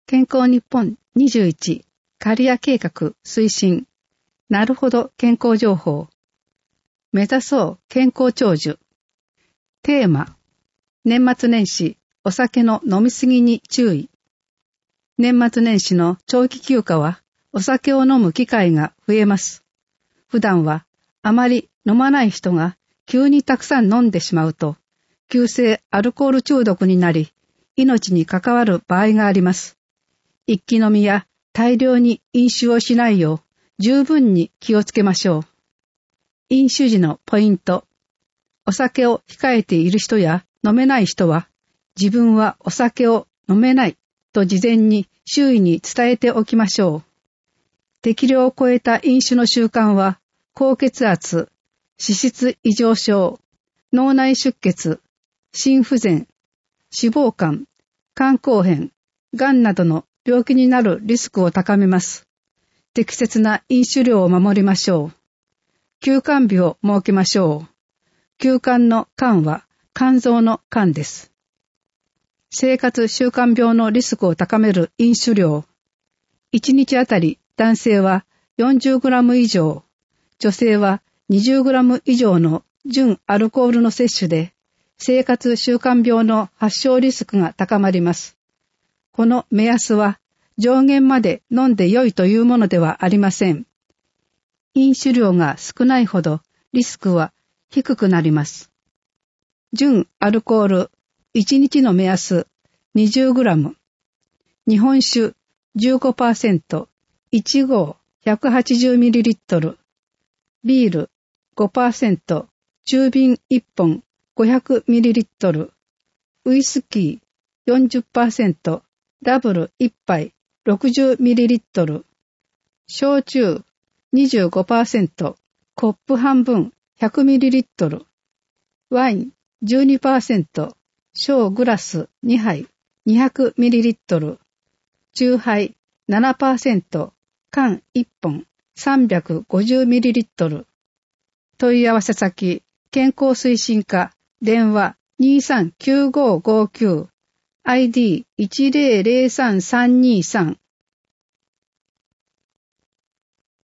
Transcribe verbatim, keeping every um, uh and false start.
健康日本にじゅういちキャリア計画推進。なるほど健康情報。目指そう健康長寿。テーマ。年末年始お酒の飲みすぎに注意。年末年始の長期休暇はお酒を飲む機会が増えます。普段はあまり飲まない人が急にたくさん飲んでしまうと、急性アルコール中毒になり、命に関わる場合があります。一気飲みや大量に飲酒をしないよう十分に気をつけましょう。飲酒時のポイント。お酒を控えている人や飲めない人は、自分はお酒を飲めないと事前に周囲に伝えておきましょう。適量を超えた飲酒の習慣は、高血圧、脂質異常症、脳内出血、心不全、脂肪肝、肝硬変、がんなどの病気になるリスクを高めます。適切な飲酒量を守りましょう。休肝日を設けましょう。休肝の肝は肝臓の肝です。生活習慣病のリスクを高める飲酒量。いちにちあたり男性は よんじゅうグラム 以上、女性は にじゅうグラム 以上の純アルコールの摂取で、生活習慣病の発症リスクが高まります。この目安は上限まで飲んで良いというものではありません。飲酒量が少ないほどリスクは低くなります。純アルコールいちにちの目安 にじゅうグラム、日本酒 じゅうごパーセント、いち号 ひゃくはちじゅうミリリットル、ビール ごパーセント、中瓶いっぽん ごひゃくミリリットル、ウイスキー よんじゅっパーセント、ダブルいっぱい ろくじゅうミリリットル、焼酎 にじゅうごパーセント、コップ半分 ひゃくミリリットル、ワイン じゅうにパーセント、小グラスにはいにひゃくミリリットル、酎ハイ ななパーセント、缶いっぽん さんびゃくごじゅうミリリットル。問い合わせ先、健康推進課、電話 にさんきゅうごごきゅう、アイディーいちゼロゼロさんさんにさん。